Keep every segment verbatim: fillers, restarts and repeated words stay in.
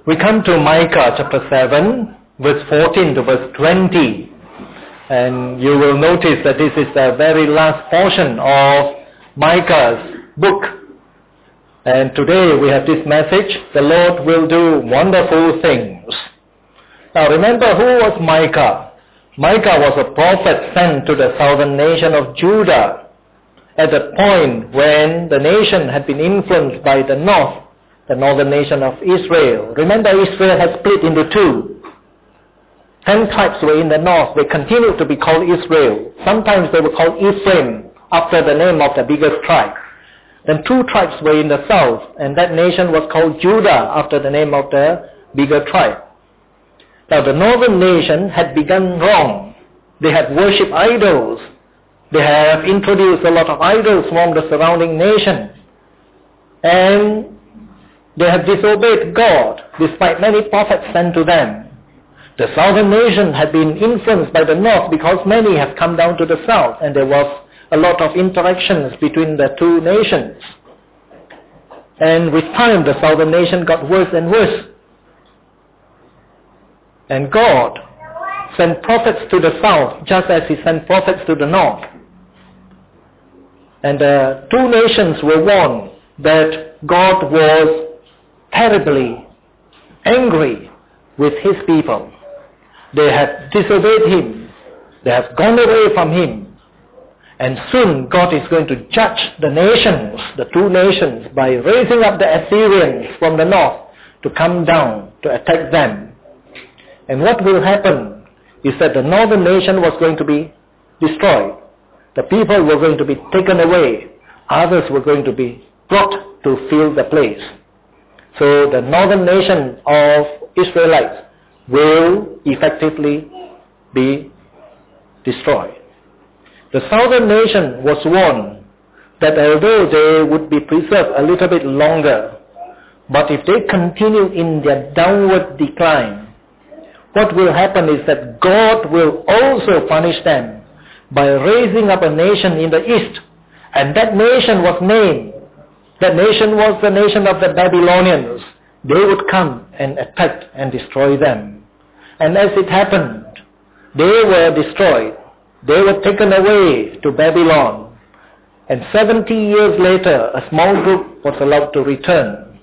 We come to Micah chapter seven, verse fourteen to verse twenty. And you will notice that this is the very last portion of Micah's book. And today we have this message, the Lord will do wonderful things. Now remember, who was Micah? Micah was a prophet sent to the southern nation of Judah at the point when the nation had been influenced by the north, the northern nation of Israel. Remember, Israel had split into two. Ten tribes were in the north. They continued to be called Israel. Sometimes they were called Ephraim, after the name of the biggest tribe. Then two tribes were in the south, and that nation was called Judah, after the name of the bigger tribe. Now the northern nation had begun wrong. They had worshipped idols. They have introduced a lot of idols from the surrounding nation. And they have disobeyed God, despite many prophets sent to them. The southern nation had been influenced by the north because many have come down to the south, and there was a lot of interactions between the two nations. And with time, the southern nation got worse and worse. And God sent prophets to the south, just as He sent prophets to the north. And the two nations were warned that God was terribly angry with His people. They have disobeyed Him. They have gone away from Him. And soon God is going to judge the nations, the two nations, by raising up the Assyrians from the north to come down to attack them. And what will happen is that the northern nation was going to be destroyed. The people were going to be taken away. Others were going to be brought to fill the place. So the northern nation of Israelites will effectively be destroyed. The southern nation was warned that although they would be preserved a little bit longer, but if they continue in their downward decline, what will happen is that God will also punish them by raising up a nation in the east. And that nation was named. That nation was the nation of the Babylonians. They would come and attack and destroy them. And as it happened, they were destroyed. They were taken away to Babylon. And seventy years later, a small group was allowed to return.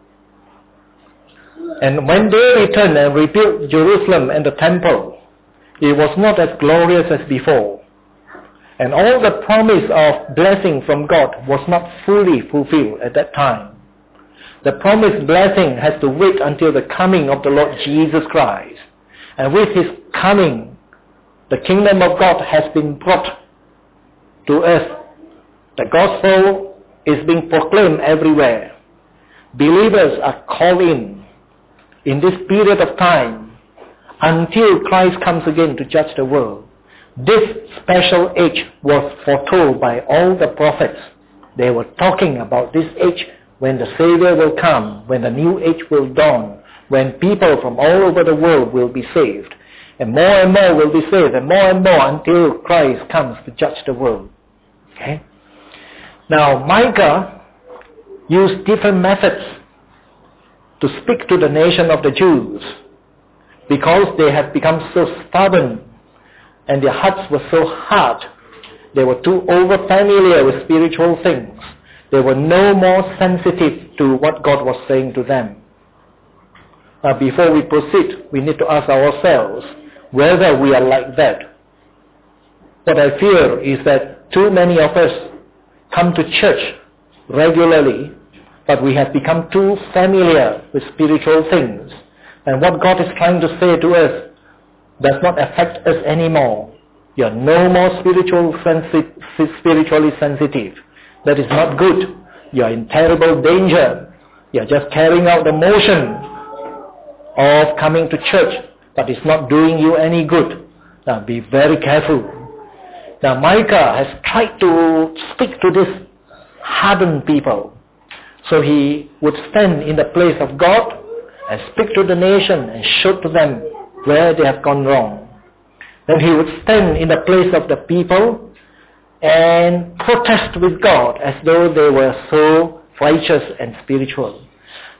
And when they returned and rebuilt Jerusalem and the temple, it was not as glorious as before. And all the promise of blessing from God was not fully fulfilled at that time. The promised blessing has to wait until the coming of the Lord Jesus Christ. And with His coming, the kingdom of God has been brought to earth. The gospel is being proclaimed everywhere. Believers are called in in this period of time until Christ comes again to judge the world. This special age was foretold by all the prophets. They were talking about this age when the Savior will come, when the new age will dawn, when people from all over the world will be saved. And more and more will be saved, and more and more until Christ comes to judge the world. Okay? Now, Micah used different methods to speak to the nation of the Jews because they had become so stubborn and their hearts were so hard. They were too over familiar with spiritual things. They were no more sensitive to what God was saying to them. Now, before we proceed, we need to ask ourselves whether we are like that. What I fear is that too many of us come to church regularly, but we have become too familiar with spiritual things. And what God is trying to say to us does not affect us anymore. You are no more spiritual sensi- spiritually sensitive. That is not good. You are in terrible danger. You are just carrying out the motion of coming to church, but it's not doing you any good. Now be very careful. Now Micah has tried to speak to these hardened people. So he would stand in the place of God and speak to the nation and show to them where they have gone wrong. Then he would stand in the place of the people and protest with God as though they were so righteous and spiritual.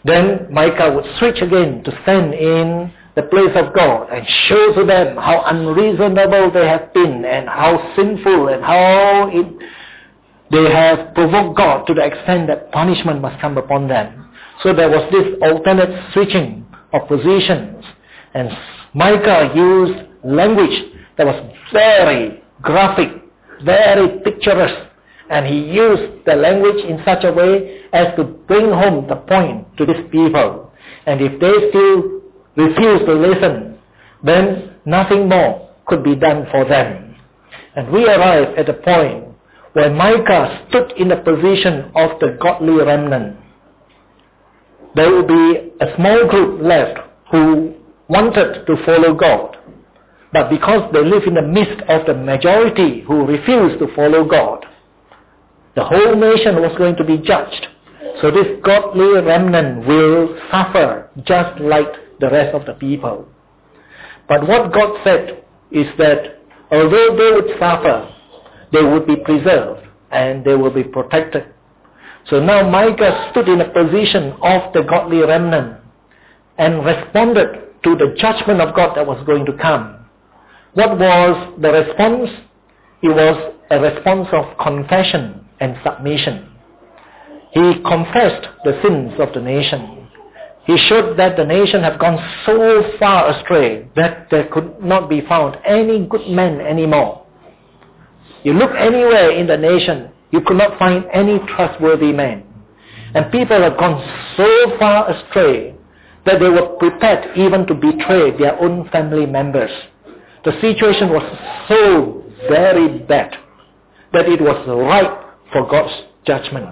Then Micah would switch again to stand in the place of God and show to them how unreasonable they have been and how sinful and how it, they have provoked God to the extent that punishment must come upon them. So there was this alternate switching of positions, and Micah used language that was very graphic, very picturesque, and he used the language in such a way as to bring home the point to these people. And if they still refuse to listen, then nothing more could be done for them. And we arrive at a point where Micah stood in the position of the godly remnant. There will be a small group left who wanted to follow God, but because they live in the midst of the majority who refused to follow God, the whole nation was going to be judged. So this godly remnant will suffer just like the rest of the people. But what God said is that although they would suffer, they would be preserved and they will be protected. So now Micah stood in a position of the godly remnant and responded to the judgment of God that was going to come. What was the response? It was a response of confession and submission. He confessed the sins of the nation. He showed that the nation had gone so far astray that there could not be found any good men anymore. You look anywhere in the nation, you could not find any trustworthy men. And people had gone so far astray that they were prepared even to betray their own family members. The situation was so very bad that it was ripe for God's judgment.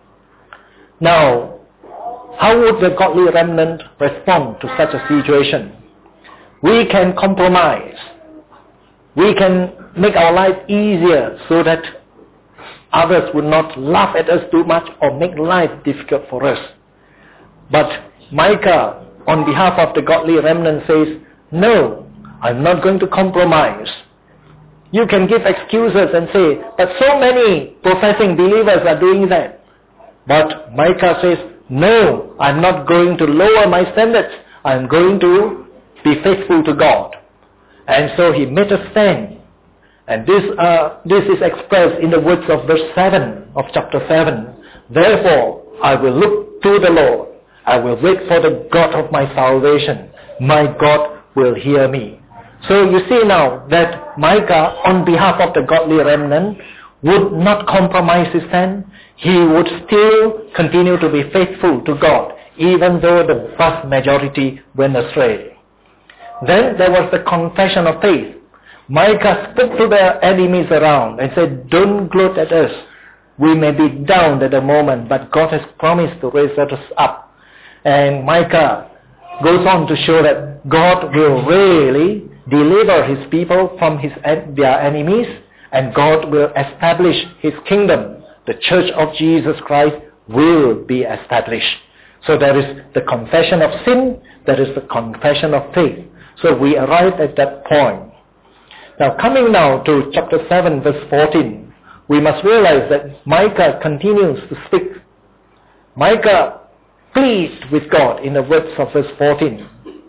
Now, how would the godly remnant respond to such a situation? We can compromise. We can make our life easier so that others would not laugh at us too much or make life difficult for us. But Micah, on behalf of the godly remnant, says, no, I'm not going to compromise. You can give excuses and say, but so many professing believers are doing that. But Micah says, no, I'm not going to lower my standards. I'm going to be faithful to God. And so he made a stand. And this, uh, this is expressed in the words of verse seven of chapter seven. Therefore, I will look to the Lord. I will wait for the God of my salvation. My God will hear me. So you see now that Micah, on behalf of the godly remnant, would not compromise his stand. He would still continue to be faithful to God, even though the vast majority went astray. Then there was the confession of faith. Micah spoke to the enemies around and said, don't gloat at us. We may be down at the moment, but God has promised to raise us up. And Micah goes on to show that God will really deliver his people from his, their enemies, and God will establish his kingdom. The church of Jesus Christ will be established. So there is the confession of sin, there is the confession of faith. So we arrived at that point. Now coming now to chapter seven verse fourteen, we must realize that Micah continues to speak. Micah pleased with God in the words of verse fourteen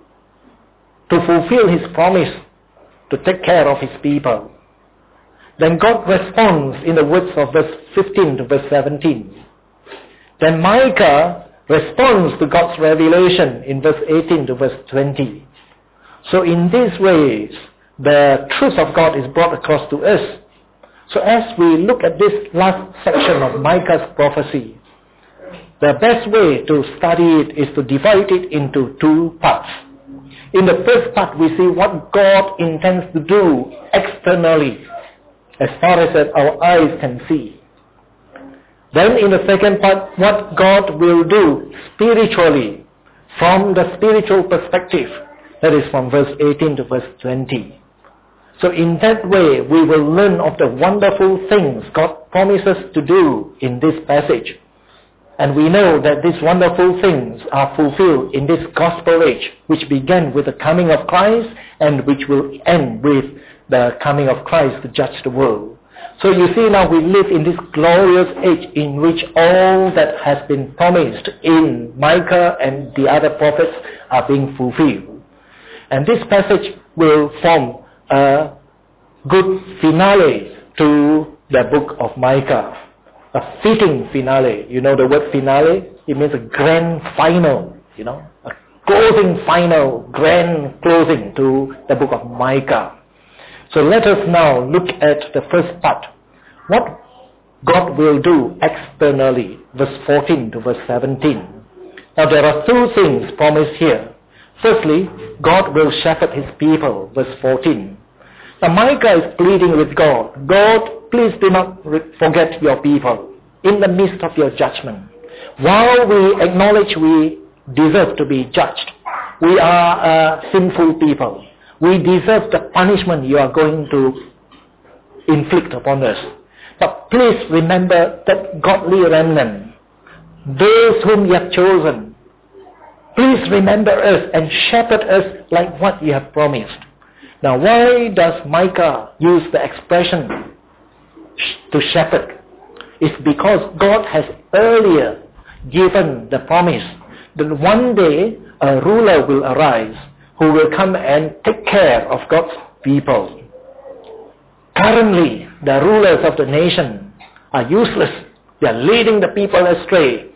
to fulfill his promise to take care of his people. Then God responds in the words of verse fifteen to verse seventeen. Then Micah responds to God's revelation in verse eighteen to verse twenty. So in these ways, the truth of God is brought across to us. So as we look at this last section of Micah's prophecy, the best way to study it is to divide it into two parts. In the first part, we see what God intends to do externally, as far as our eyes can see. Then in the second part, what God will do spiritually, from the spiritual perspective, that is from verse eighteen to verse twenty. So in that way, we will learn of the wonderful things God promises to do in this passage. And we know that these wonderful things are fulfilled in this gospel age, which began with the coming of Christ and which will end with the coming of Christ to judge the world. So you see now we live in this glorious age in which all that has been promised in Micah and the other prophets are being fulfilled. And this passage will form a good finale to the book of Micah. A fitting finale. You know the word finale? It means a grand final, you know, a closing final, grand closing to the book of Micah. So let us now look at the first part. What God will do externally, verse fourteen to verse seventeen. Now there are two things promised here. Firstly, God will shepherd his people, verse fourteen. Now Micah is pleading with God, God, please do not forget your people in the midst of your judgment. While we acknowledge we deserve to be judged, we are a sinful people. We deserve the punishment you are going to inflict upon us. But please remember that godly remnant, those whom you have chosen, please remember us and shepherd us like what you have promised. Now why does Micah use the expression to shepherd? It's because God has earlier given the promise that one day a ruler will arise who will come and take care of God's people. Currently, the rulers of the nation are useless. They are leading the people astray.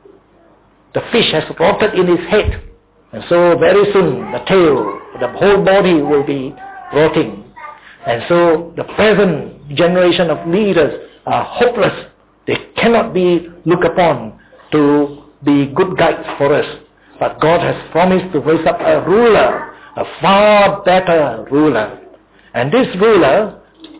The fish has rotted in his head. And so very soon the tail, the whole body will be rotting. And so the present generation of leaders are hopeless. They cannot be looked upon to be good guides for us. But God has promised to raise up a ruler, a far better ruler. And this ruler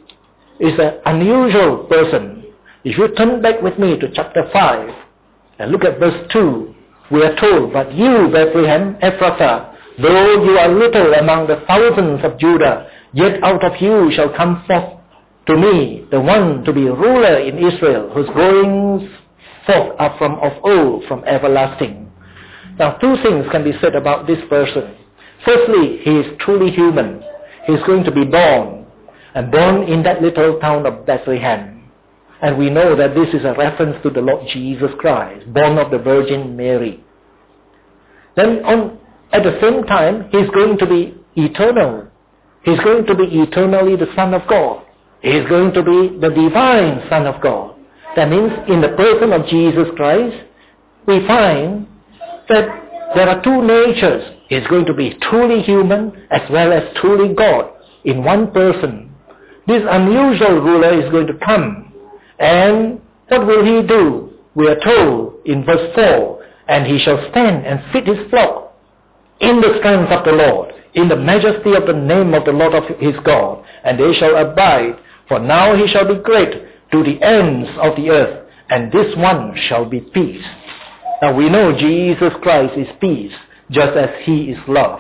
is an unusual person. If you turn back with me to chapter five and look at verse two, we are told, but you, Bethlehem Ephrathah, though you are little among the thousands of Judah, yet out of you shall come forth to me the one to be ruler in Israel, whose goings forth are from of old, from everlasting. Now two things can be said about this person. Firstly, he is truly human. He is going to be born, and born in that little town of Bethlehem. And we know that this is a reference to the Lord Jesus Christ, born of the Virgin Mary. Then on, at the same time, he is going to be eternal. He is going to be eternally the Son of God. He is going to be the divine Son of God. That means in the person of Jesus Christ, we find that there are two natures. He is going to be truly human as well as truly God in one person. This unusual ruler is going to come. And what will he do? We are told in verse four, and he shall stand and feed his flock in the strength of the Lord, in the majesty of the name of the Lord of his God, and they shall abide, for now he shall be great to the ends of the earth, and this one shall be peace. Now we know Jesus Christ is peace, just as he is love.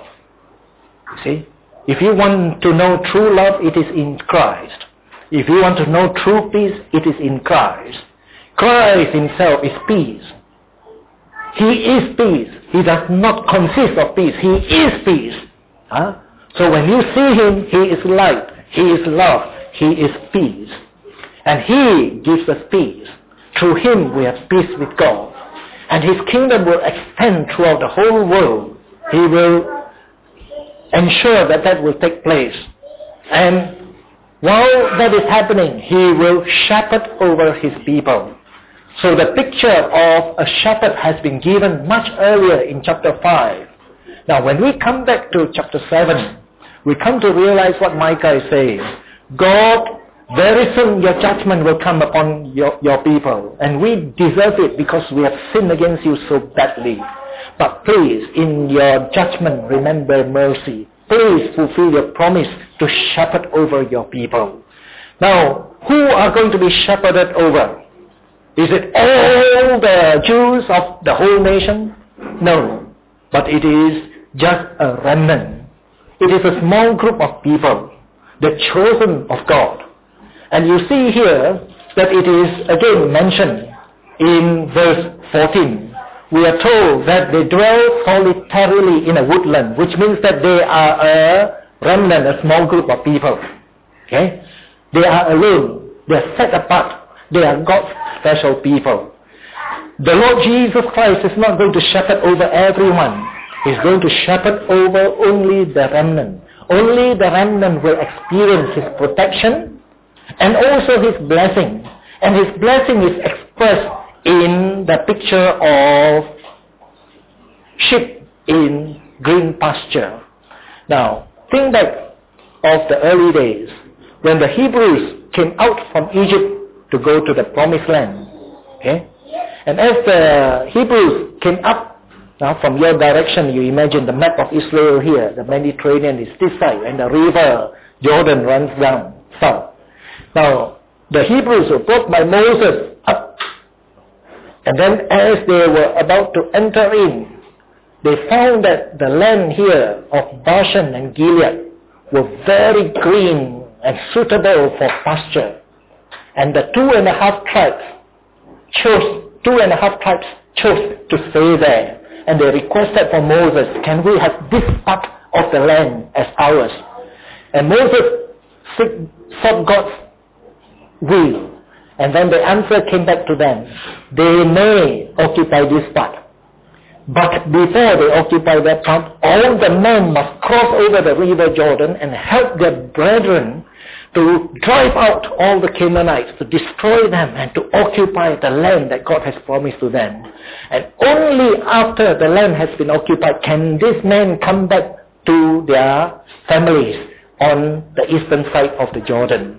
You see? If you want to know true love, it is in Christ. If you want to know true peace, it is in Christ. Christ himself is peace. He is peace. He does not consist of peace. He is peace. Huh? So when you see him, he is light. He is love. He is peace. And he gives us peace. Through him we have peace with God. And his kingdom will extend throughout the whole world. He will ensure that that will take place. And while that is happening, he will shepherd over his people. So the picture of a shepherd has been given much earlier in chapter five. Now when we come back to chapter seven, we come to realize what Micah is saying. God, very soon your judgment will come upon your, your people. And we deserve it because we have sinned against you so badly. But please, in your judgment, remember mercy. Please fulfill your promise to shepherd over your people. Now, who are going to be shepherded over? Is it all the Jews of the whole nation? No. But it is just a remnant. It is a small group of people, the chosen of God. And you see here that it is again mentioned in verse fourteen. We are told that they dwell solitarily in a woodland, which means that they are a remnant, a small group of people. Okay? They are alone. They are set apart. They are God's special people. The Lord Jesus Christ is not going to shepherd over everyone. He's going to shepherd over only the remnant. Only the remnant will experience His protection and also His blessing. And His blessing is expressed in the picture of sheep in green pasture. Now, think back of the early days when the Hebrews came out from Egypt to go to the promised land. Okay? And as the Hebrews came up now from your direction, you imagine the map of Israel here, the Mediterranean is this side, and the river Jordan runs down south. Now, the Hebrews were brought by Moses up, and then as they were about to enter in, they found that the land here of Bashan and Gilead were very green and suitable for pasture. And the two and a half tribes chose, two and a half tribes chose to stay there. And they requested from Moses, can we have this part of the land as ours? And Moses sought God's will. And then the answer came back to them. They may occupy this part. But before they occupy that part, all the men must cross over the river Jordan and help their brethren to drive out all the Canaanites, to destroy them and to occupy the land that God has promised to them. And only after the land has been occupied can these men come back to their families on the eastern side of the Jordan.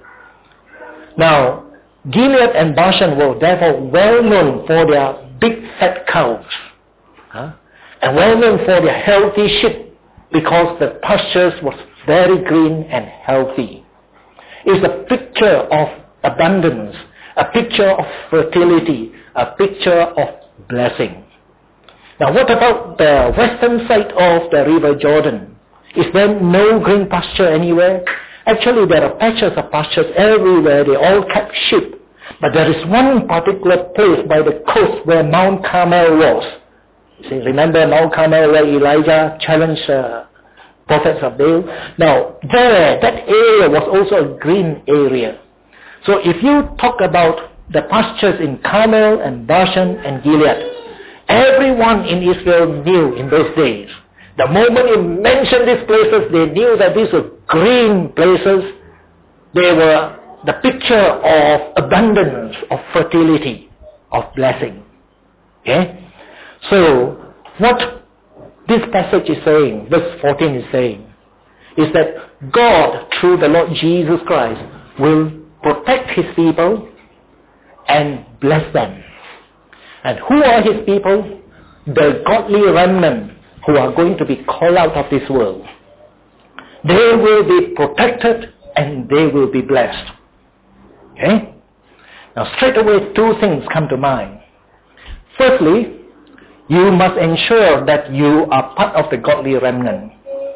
Now, Gilead and Bashan were therefore well known for their big fat cows. Huh? And well known for their healthy sheep because the pastures was very green and healthy. It's a picture of abundance, a picture of fertility, a picture of blessing. Now what about the western side of the river Jordan? Is there no green pasture anywhere? Actually there are patches of pastures everywhere, they all kept sheep. But there is one particular place by the coast where Mount Carmel was. See, remember Mount Carmel where Elijah challenged uh, prophets of Baal? Now, there, that area was also a green area. So if you talk about the pastures in Carmel and Bashan and Gilead, everyone in Israel knew in those days. The moment you mentioned these places, they knew that these were green places. They were the picture of abundance, of fertility, of blessing. Okay? So, what this passage is saying, verse fourteen is saying, is that God, through the Lord Jesus Christ, will protect His people and bless them. And who are His people? The godly remnant who are going to be called out of this world. They will be protected and they will be blessed. Okay? Now straight away two things come to mind. Firstly, you must ensure that you are part of the godly remnant.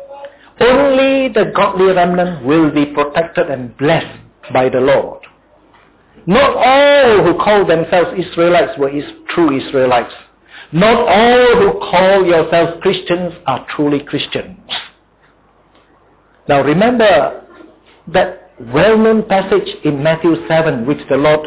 Only the godly remnant will be protected and blessed by the Lord. Not all who call themselves Israelites were true Israelites. Not all who call yourselves Christians are truly Christians. Now remember that well-known passage in Matthew seven which the Lord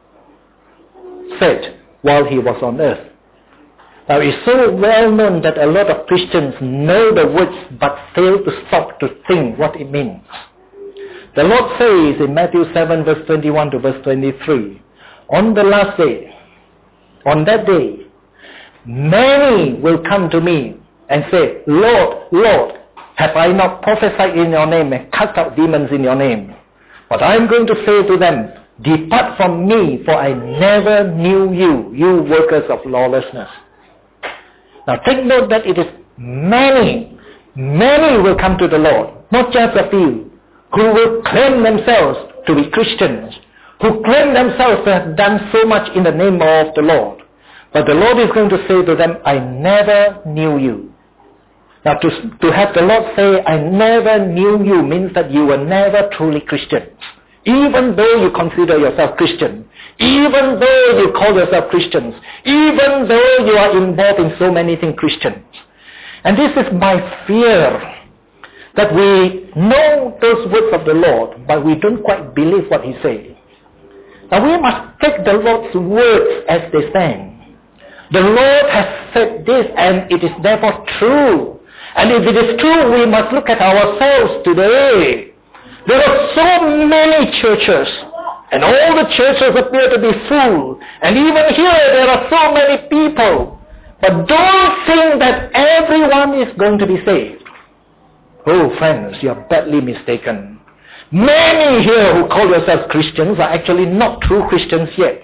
said while He was on earth. Now it's so well known that a lot of Christians know the words but fail to stop to think what it means. The Lord says in Matthew seven verse twenty-one to verse twenty-three, on the last day, on that day, many will come to me and say, Lord, Lord, have I not prophesied in your name and cast out demons in your name? But I am going to say to them, depart from me, for I never knew you, you workers of lawlessness. Now take note that it is many, many will come to the Lord, not just a few, who will claim themselves to be Christians, who claim themselves to have done so much in the name of the Lord. But the Lord is going to say to them, I never knew you. Now to, to have the Lord say, I never knew you means that you were never truly Christians. Even though you consider yourself Christian, even though you call yourself Christians, even though you are involved in so many things Christians. And this is my fear, that we know those words of the Lord, but we don't quite believe what He says. Now we must take the Lord's words as they stand. The Lord has said this, and it is therefore true. And if it is true, we must look at ourselves today. There are so many churches, and all the churches appear to be full. And even here, there are so many people. But don't think that everyone is going to be saved. Oh, friends, you are badly mistaken. Many here who call yourselves Christians are actually not true Christians yet.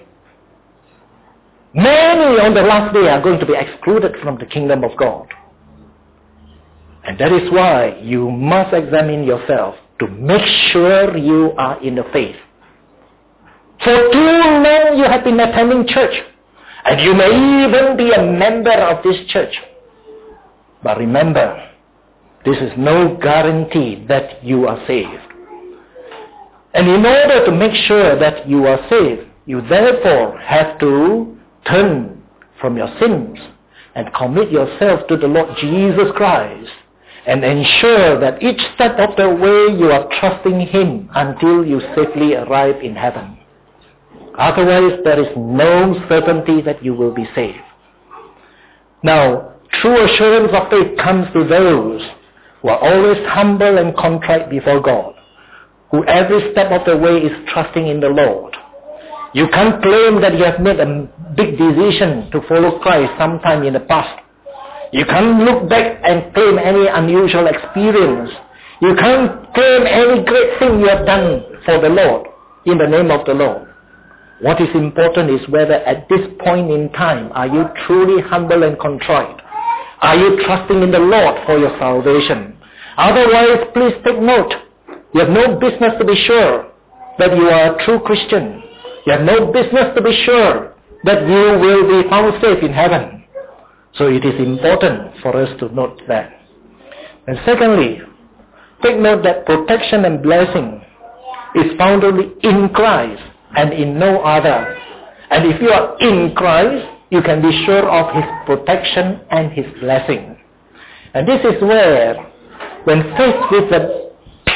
Many on the last day are going to be excluded from the kingdom of God. And that is why you must examine yourself to make sure you are in the faith. For too long you have been attending church, and you may even be a member of this church. But remember, this is no guarantee that you are saved. And in order to make sure that you are saved, you therefore have to turn from your sins and commit yourself to the Lord Jesus Christ and ensure that each step of the way you are trusting Him until you safely arrive in heaven. Otherwise, there is no certainty that you will be saved. Now, true assurance of faith comes to those who are always humble and contrite before God, who every step of the way is trusting in the Lord. You can't claim that you have made a big decision to follow Christ sometime in the past. You can't look back and claim any unusual experience. You can't claim any great thing you have done for the Lord in the name of the Lord. What is important is whether at this point in time are you truly humble and contrite. Are you trusting in the Lord for your salvation? Otherwise, please take note. You have no business to be sure that you are a true Christian. You have no business to be sure that you will be found safe in heaven. So it is important for us to note that. And secondly, take note that protection and blessing is found only in Christ and in no other. And if you are in Christ, you can be sure of His protection and His blessing. And this is where, when faced with the,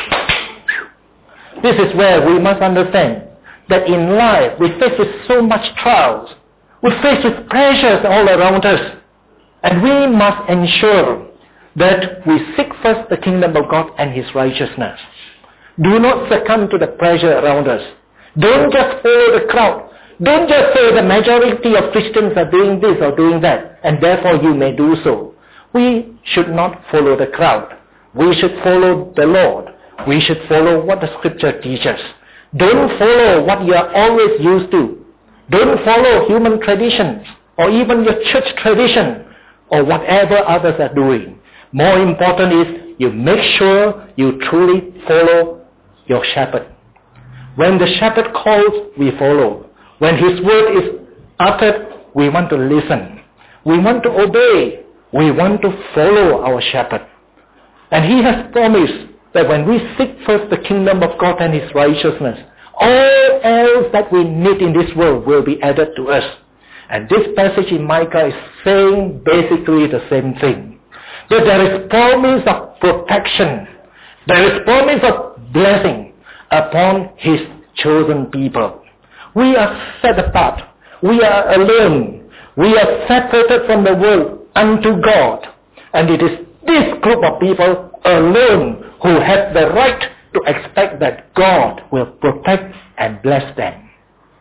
this is where we must understand that in life we face with so much trials, we face with pressures all around us, and we must ensure that we seek first the kingdom of God and His righteousness. Do not succumb to the pressure around us. Don't just follow the crowd. Don't just say the majority of Christians are doing this or doing that, and therefore you may do so. We should not follow the crowd. We should follow the Lord. We should follow what the Scripture teaches. Don't follow what you are always used to. Don't follow human traditions or even your church tradition or whatever others are doing. More important is you make sure you truly follow your shepherd. When the shepherd calls, we follow. When his word is uttered, we want to listen. We want to obey. We want to follow our shepherd. And he has promised that when we seek first the kingdom of God and His righteousness, all else that we need in this world will be added to us. And this passage in Micah is saying basically the same thing. That there is promise of protection. There is promise of blessing upon His chosen people. We are set apart. We are alone. We are separated from the world unto God. And it is this group of people alone who have the right to expect that God will protect and bless them.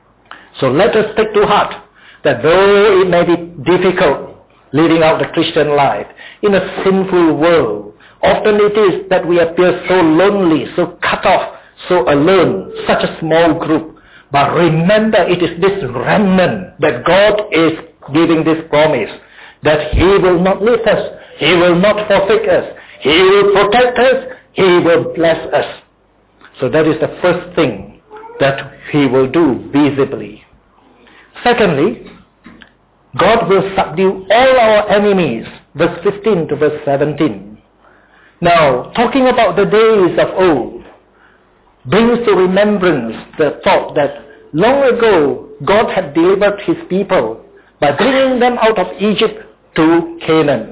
So let us take to heart that though it may be difficult living out the Christian life in a sinful world, often it is that we appear so lonely, so cut off, so alone, such a small group. But remember, it is this remnant that God is giving this promise, that He will not leave us, He will not forsake us, He will protect us, He will bless us. So that is the first thing that He will do visibly. Secondly, God will subdue all our enemies, verse fifteen to verse seventeen. Now, talking about the days of old, brings to remembrance the thought that long ago God had delivered His people by bringing them out of Egypt to Canaan.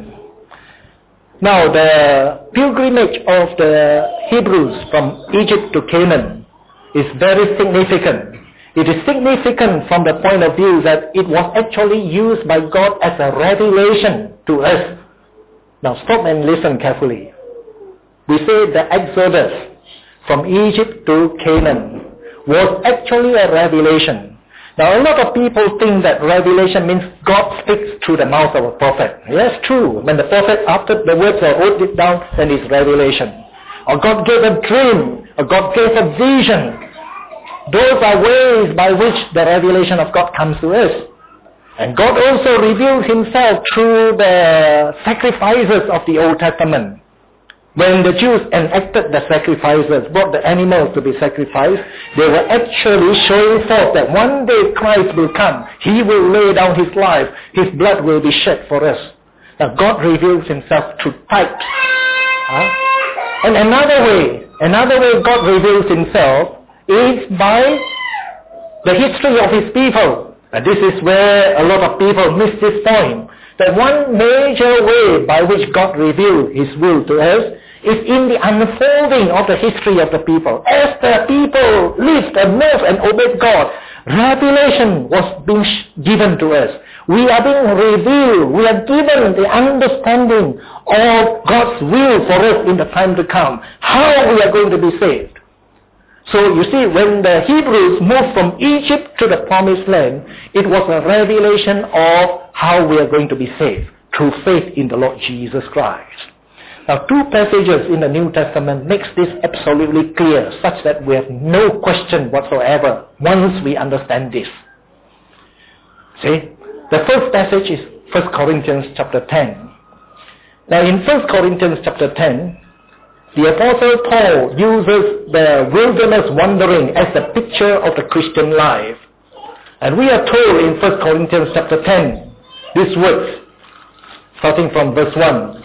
Now, the pilgrimage of the Hebrews from Egypt to Canaan is very significant. It is significant from the point of view that it was actually used by God as a revelation to us. Now stop and listen carefully. We say the Exodus from Egypt to Canaan was actually a revelation. Now a lot of people think that revelation means God speaks through the mouth of a prophet. Yes, true. When the prophet uttered the words or wrote it down, then it's revelation. Or God gave a dream, or God gave a vision. Those are ways by which the revelation of God comes to us. And God also reveals himself through the sacrifices of the Old Testament. When the Jews enacted the sacrifices, brought the animals to be sacrificed, they were actually showing forth that one day Christ will come. He will lay down his life. His blood will be shed for us. Now God reveals himself through types. Huh? And another way, another way God reveals himself is by the history of his people. And this is where a lot of people miss this point. That one major way by which God revealed his will to us is in the unfolding of the history of the people. As the people lived and moved and obeyed God, revelation was being given to us. We are being revealed. We are given the understanding of God's will for us in the time to come. How we are going to be saved. So you see, when the Hebrews moved from Egypt to the Promised Land, it was a revelation of how we are going to be saved through faith in the Lord Jesus Christ. Now, two passages in the New Testament makes this absolutely clear, such that we have no question whatsoever once we understand this. See, the first passage is First Corinthians chapter ten. Now, in First Corinthians chapter ten, the Apostle Paul uses the wilderness wandering as a picture of the Christian life. And we are told in First Corinthians chapter ten, these words, starting from verse one.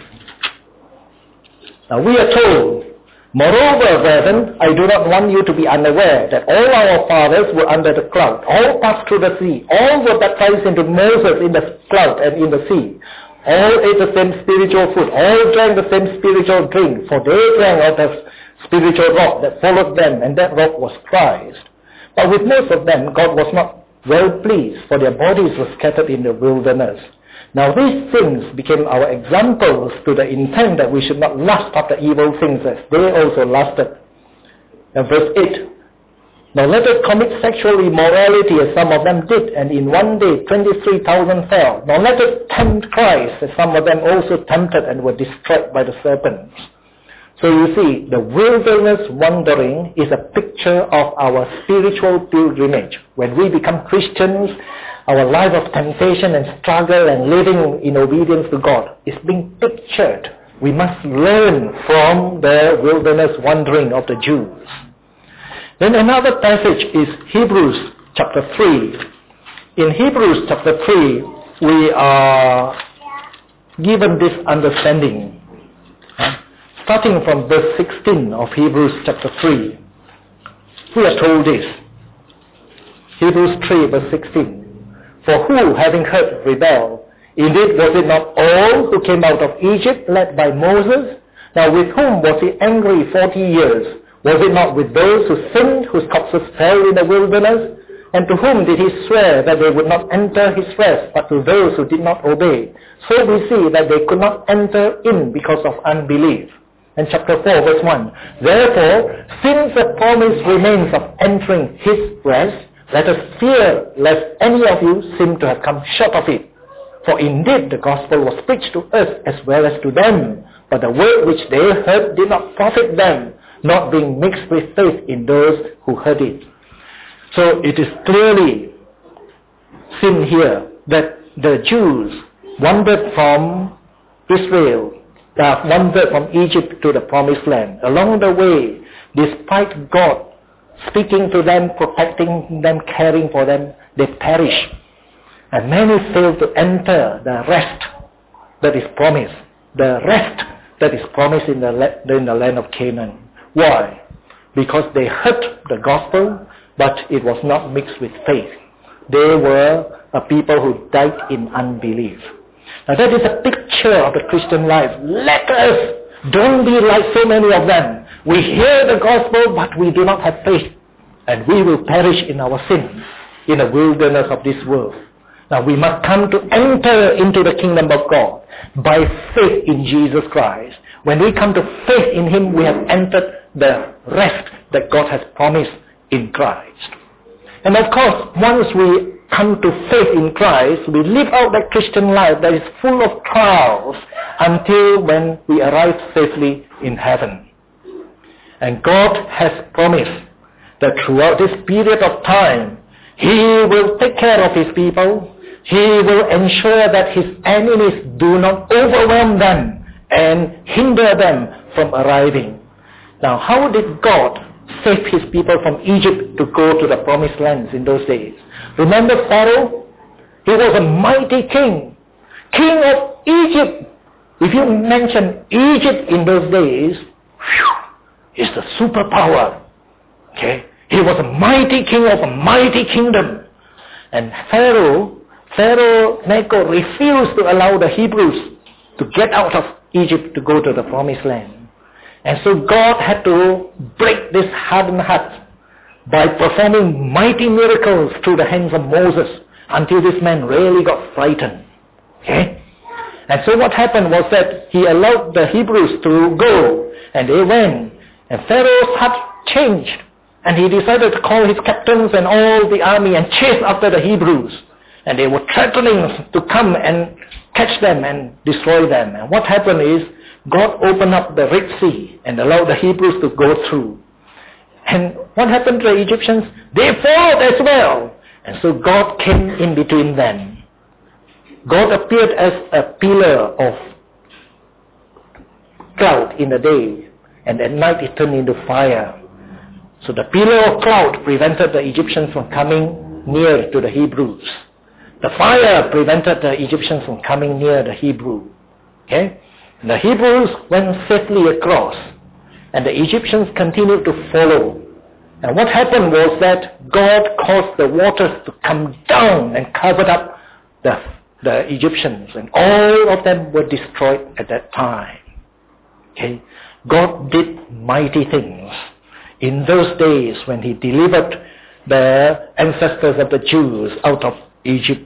Now we are told, moreover, brethren, I do not want you to be unaware that all our fathers were under the cloud, all passed through the sea, all were baptized into Moses in the cloud and in the sea. All ate the same spiritual food, all drank the same spiritual drink, for they drank of the spiritual rock that followed them, and that rock was Christ. But with most of them, God was not well pleased, for their bodies were scattered in the wilderness. Now these things became our examples to the intent that we should not lust after evil things as they also lusted. And verse eight. Now let us commit sexual immorality as some of them did, and in one day twenty-three thousand fell. Now let us tempt Christ as some of them also tempted and were destroyed by the serpents. So you see, the wilderness wandering is a picture of our spiritual pilgrimage. When we become Christians, our life of temptation and struggle and living in obedience to God is being pictured. We must learn from the wilderness wandering of the Jews. Then another passage is Hebrews chapter three. In Hebrews chapter three, we are given this understanding. Starting from verse sixteen of Hebrews chapter three, we are told this. Hebrews three verse sixteen. For who, having heard, rebelled? Indeed, was it not all who came out of Egypt led by Moses? Now with whom was he angry forty years? Was it not with those who sinned, whose corpses fell in the wilderness? And to whom did he swear that they would not enter his rest, but to those who did not obey? So we see that they could not enter in because of unbelief. And chapter four verse one. Therefore, since the promise remains of entering his rest, let us fear lest any of you seem to have come short of it. For indeed the gospel was preached to us as well as to them, but the word which they heard did not profit them, not being mixed with faith in those who heard it. So it is clearly seen here that the Jews wandered from Israel, uh, wandered from Egypt to the Promised Land. Along the way, despite God speaking to them, protecting them, caring for them, they perish. And many fail to enter the rest that is promised. The rest that is promised in the, in the land of Canaan. Why? Because they heard the gospel, but it was not mixed with faith. They were a people who died in unbelief. Now that is a picture of the Christian life. Let us don't be like so many of them. We hear the gospel, but we do not have faith. and we will perish in our sins in the wilderness of this world. Now we must come to enter into the kingdom of God by faith in Jesus Christ. When we come to faith in Him, we have entered the rest that God has promised in Christ. And of course, once we come to faith in Christ, we live out that Christian life that is full of trials until when we arrive safely in heaven. And God has promised that throughout this period of time, He will take care of His people. He will ensure that His enemies do not overwhelm them and hinder them from arriving. Now, how did God save His people from Egypt to go to the promised lands in those days? Remember Pharaoh? He was a mighty king. King of Egypt. If you mention Egypt in those days, whew, it's the superpower. Okay? He was a mighty king of a mighty kingdom. And Pharaoh, Pharaoh Necho refused to allow the Hebrews to get out of Egypt to go to the promised land. And so God had to break this hardened heart by performing mighty miracles through the hands of Moses until this man really got frightened. Okay? And so what happened was that he allowed the Hebrews to go, and they went. And Pharaoh's heart changed, and he decided to call his captains and all the army and chase after the Hebrews. And they were threatening to come and catch them and destroy them. And what happened is, God opened up the Red Sea and allowed the Hebrews to go through. And what happened to the Egyptians? They followed as well. And so God came in between them. God appeared as a pillar of cloud in the day, and at night it turned into fire. So the pillar of cloud prevented the Egyptians from coming near to the Hebrews. The fire prevented the Egyptians from coming near the Hebrew. Okay? The Hebrews went safely across, and the Egyptians continued to follow. And what happened was that God caused the waters to come down and covered up the, the Egyptians, and all of them were destroyed at that time. Okay? God did mighty things in those days when He delivered the ancestors of the Jews out of Egypt.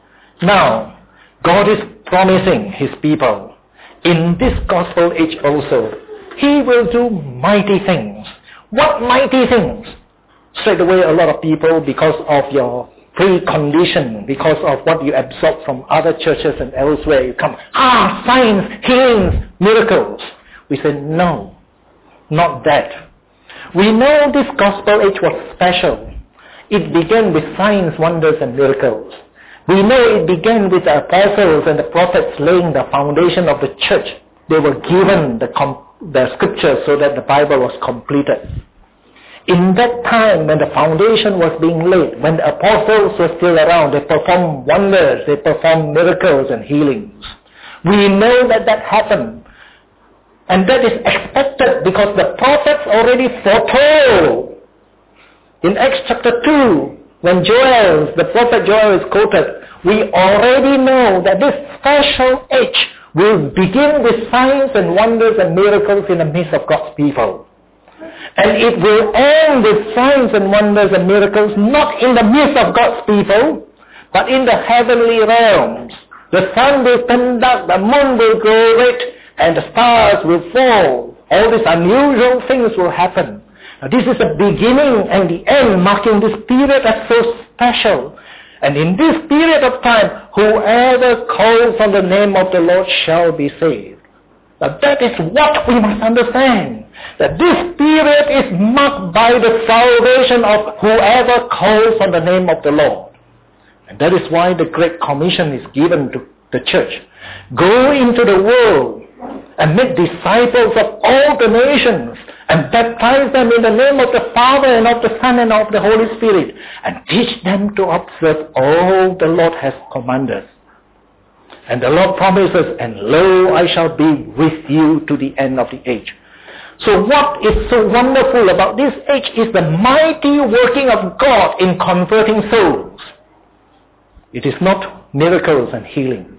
Now, God is promising His people, in this gospel age also, He will do mighty things. What mighty things? Straight away, a lot of people, because of your precondition, because of what you absorb from other churches and elsewhere, you come, ah, signs, healings, miracles. We say, no, not that. We know this gospel age was special. It began with signs, wonders, and miracles. We know it began with the apostles and the prophets laying the foundation of the church. They were given the, com- the scriptures so that the Bible was completed. In that time when the foundation was being laid, when the apostles were still around, they performed wonders, they performed miracles and healings. We know that that happened. And that is expected because the prophets already foretold. In Acts chapter two, when Joel, the prophet Joel is quoted, we already know that this special age will begin with signs and wonders and miracles in the midst of God's people. And it will end with signs and wonders and miracles not in the midst of God's people, but in the heavenly realms. The sun will turn dark, the moon will grow red, and the stars will fall. All these unusual things will happen. Now, this is the beginning and the end, marking this period as so special. And in this period of time, whoever calls on the name of the Lord shall be saved. Now that is what we must understand. That this period is marked by the salvation of whoever calls on the name of the Lord. And that is why the Great Commission is given to the church. Go into the world and make disciples of all the nations and baptize them in the name of the Father and of the Son and of the Holy Spirit, and teach them to observe all the Lord has commanded. And the Lord promises, and lo, I shall be with you to the end of the age. So what is so wonderful about this age is the mighty working of God in converting souls. It is not miracles and healings.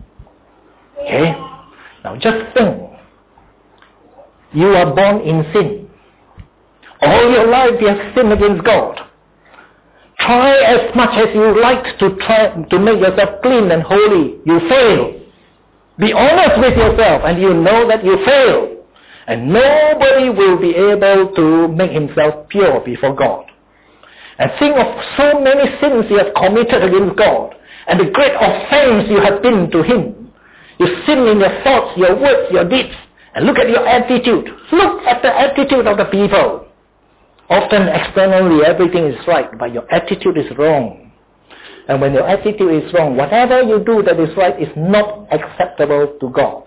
Okay? Now just think. You are born in sin. All your life you have sinned against God. Try as much as you like to try to make yourself clean and holy. You fail. Be honest with yourself and you know that you fail. And nobody will be able to make himself pure before God. And think of so many sins you have committed against God and the great offense you have been to Him. You sin in your thoughts, your words, your deeds. And look at your attitude. Look at the attitude of the people. Often externally everything is right, but your attitude is wrong. And when your attitude is wrong, whatever you do that is right is not acceptable to God.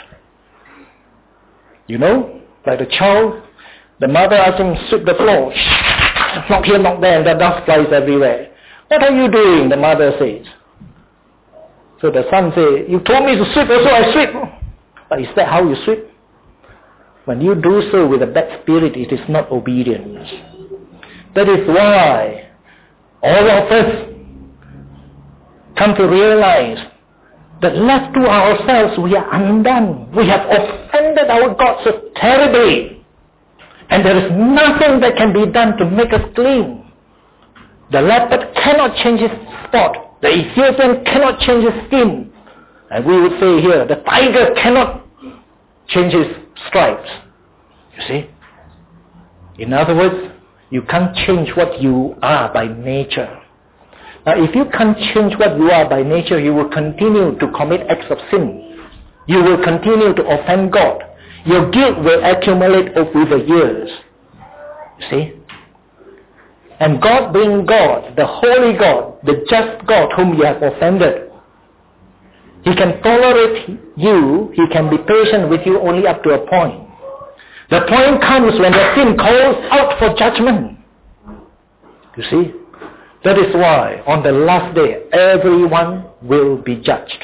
You know, like the child, the mother asks him, sweep the floor. Knock here, knock there, and the dust flies everywhere. What are you doing? The mother says. So the son says, you told me to sweep, also I sweep. But is that how you sweep? When you do so with a bad spirit, it is not obedience. That is why all of us come to realize that left to ourselves we are undone. We have offended our God so terribly. And there is nothing that can be done to make us clean. The leopard cannot change his spot. The Ethiopian cannot change his skin. And we would say here, the tiger cannot change his stripes. You see? In other words, you can't change what you are by nature. Now, if you can't change what you are by nature, you will continue to commit acts of sin. You will continue to offend God. Your guilt will accumulate over the years. You see? And God being God, the holy God, the just God whom you have offended, He can tolerate you, He can be patient with you only up to a point. The point comes when the sin calls out for judgment. You see? That is why on the last day, everyone will be judged.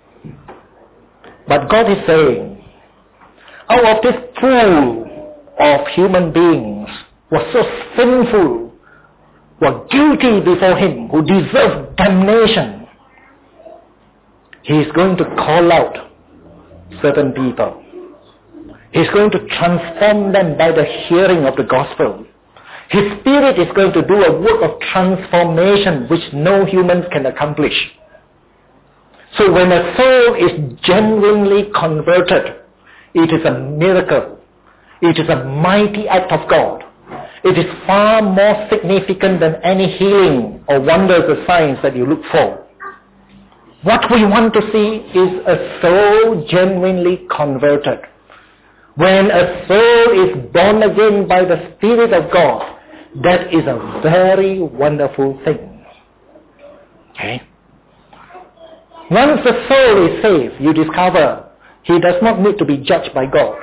But God is saying, out of this pool of human beings who are so sinful, who are guilty before Him, who deserve damnation, He is going to call out certain people. He is going to transform them by the hearing of the gospel. His Spirit is going to do a work of transformation which no humans can accomplish. So when a soul is genuinely converted, it is a miracle. It is a mighty act of God. It is far more significant than any healing or wonders or signs that you look for. What we want to see is a soul genuinely converted. When a soul is born again by the Spirit of God, that is a very wonderful thing. Okay? Once the soul is saved, you discover he does not need to be judged by God.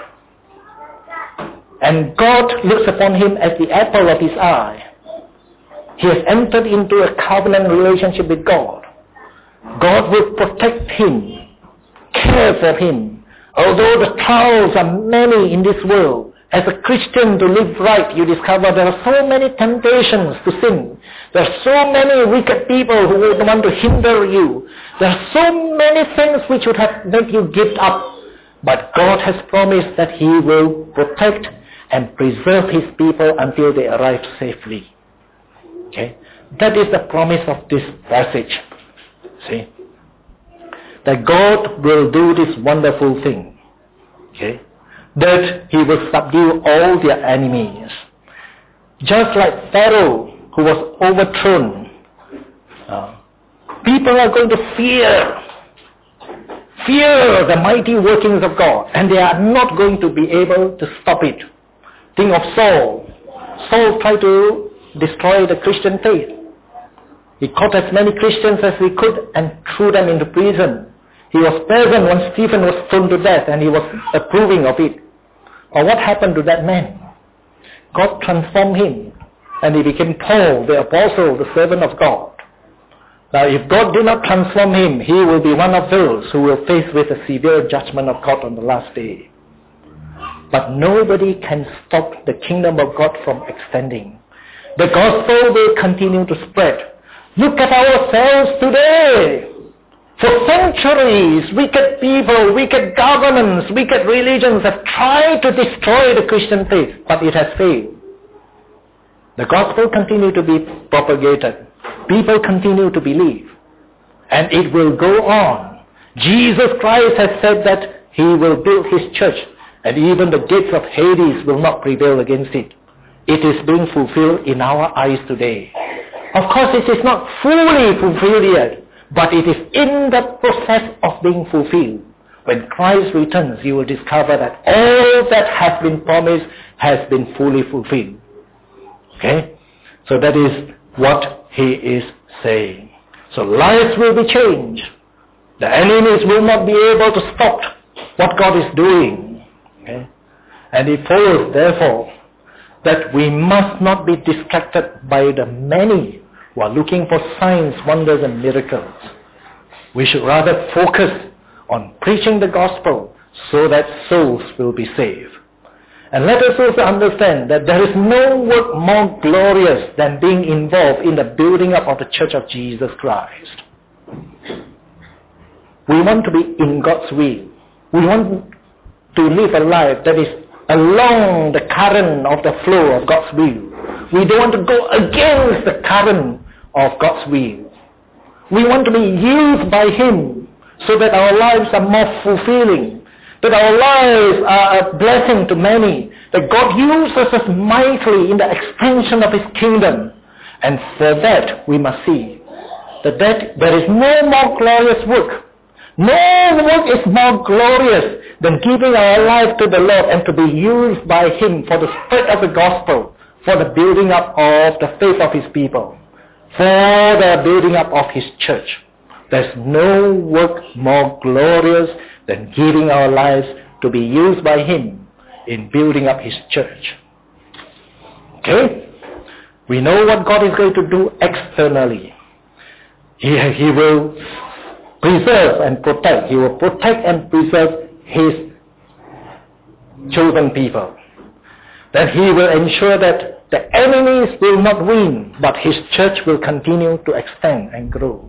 And God looks upon him as the apple of his eye. He has entered into a covenant relationship with God. God will protect him, care for him. Although the trials are many in this world, as a Christian to live right, you discover there are so many temptations to sin. There are so many wicked people who would want to hinder you. There are so many things which would have made you give up. But God has promised that He will protect and preserve His people until they arrive safely. Okay? That is the promise of this passage. See? That God will do this wonderful thing. Okay? That He will subdue all their enemies. Just like Pharaoh, who was overthrown. Uh, people are going to fear. Fear the mighty workings of God. And they are not going to be able to stop it. Think of Saul. Saul tried to destroy the Christian faith. He caught as many Christians as he could and threw them into prison. He was present when Stephen was thrown to death and he was approving of it. But what happened to that man? God transformed him and he became Paul, the apostle, the servant of God. Now if God did not transform him, he will be one of those who will face with the severe judgment of God on the last day. But nobody can stop the kingdom of God from extending. The gospel will continue to spread. Look at ourselves today. For centuries, wicked people, wicked governments, wicked religions have tried to destroy the Christian faith, but it has failed. The gospel continue to be propagated. People continue to believe. And it will go on. Jesus Christ has said that he will build his church, and even the gates of Hades will not prevail against it. It is being fulfilled in our eyes today. Of course, it is not fully fulfilled yet, but it is in the process of being fulfilled. When Christ returns, you will discover that all that has been promised has been fully fulfilled. Okay? So that is what he is saying. So lives will be changed. The enemies will not be able to stop what God is doing. Okay? And it follows, therefore, that we must not be distracted by the many who are looking for signs, wonders, and miracles. We should rather focus on preaching the gospel so that souls will be saved. And let us also understand that there is no work more glorious than being involved in the building up of the Church of Jesus Christ. We want to be in God's will. We want to live a life that is along the current of the flow of God's will. We don't want to go against the current of God's will. We want to be used by him so that our lives are more fulfilling, that our lives are a blessing to many, that God uses us mightily in the expansion of his kingdom. And for that we must see that, that there is no more glorious work. No work is more glorious than giving our life to the Lord and to be used by him for the spread of the gospel, for the building up of the faith of his people, for the building up of his church. There's no work more glorious than giving our lives to be used by him in building up his church. Okay? We know what God is going to do externally. He, he will preserve and protect. He will protect and preserve his chosen people. That he will ensure that the enemies will not win, but his church will continue to extend and grow.